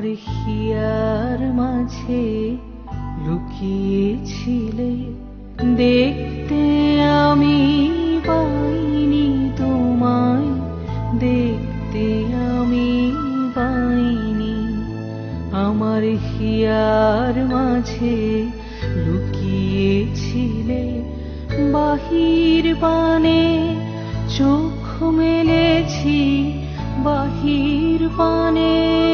Here মাঝে লুকিয়েছিলে, দেখতে আমি পাইনি তোমায়, দেখতে আমি পাইনি। আমার হিয়ার মাঝে লুকিয়েছিলে, বাহির পানে চোখ মেলেছি, বাহির পানে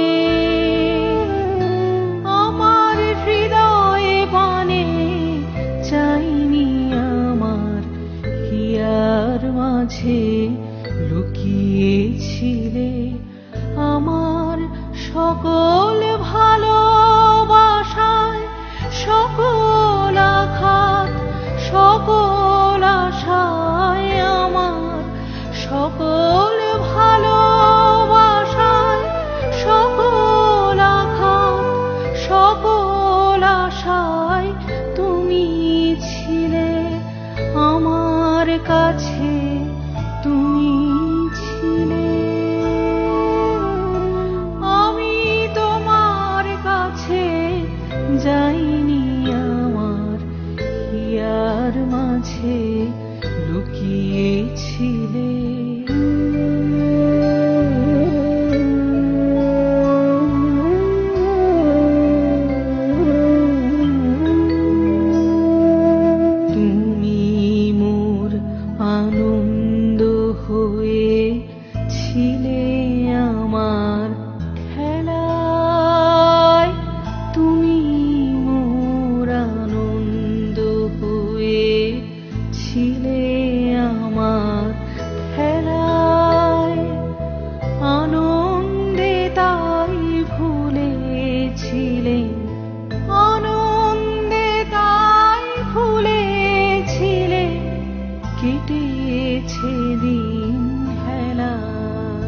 আমার হৃদয়ে পানে চাইনি। আমার হিয়ার মাঝে লুকিয়েছিলে, আমার সকল ভালোবাসায়, সকল আঘাত, সকল আশায়, আমার সকল ভালোবাসায়, সকল আঘাত, সকল আশায় তুমি ছিলে আমার কাছে, তুমি ছিলে। আমি তোমার কাছে যাইনি, আমার হিয়ার মাঝে লুকিয়েছিলে। তুমি মোর আনন্দ হয়ে ছিলে আমার খেলায়, তুমি মোর আনন্দ হয়ে ছিলে আমার খেলায়। আনন্দে তাই ভুলেছিলে, আনন্দে তাই ভুলেছিলে, কেটেছে দিন হেলায়।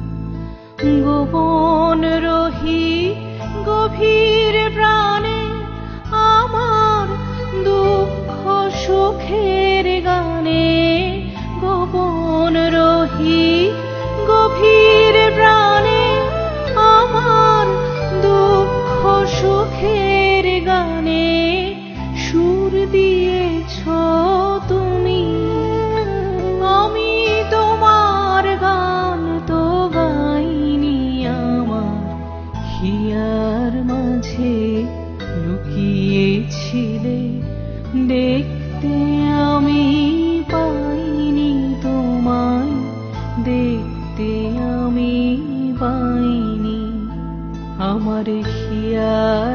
গোপন রহি গভীর প্রাণে আমার দুঃখ সুখের গানে, গোপন রহি গভীর প্রাণে আমার দুঃখ সুখের গানে সুর দিয়েছ তুমি। আমি তোমার গান তো গাইনি, আমার হিয়ার মাঝে লুকিয়েছিলে, দেখতে আমি পাইনি তোমায়, দেখতে আমি পাইনি। আমার হিয়ার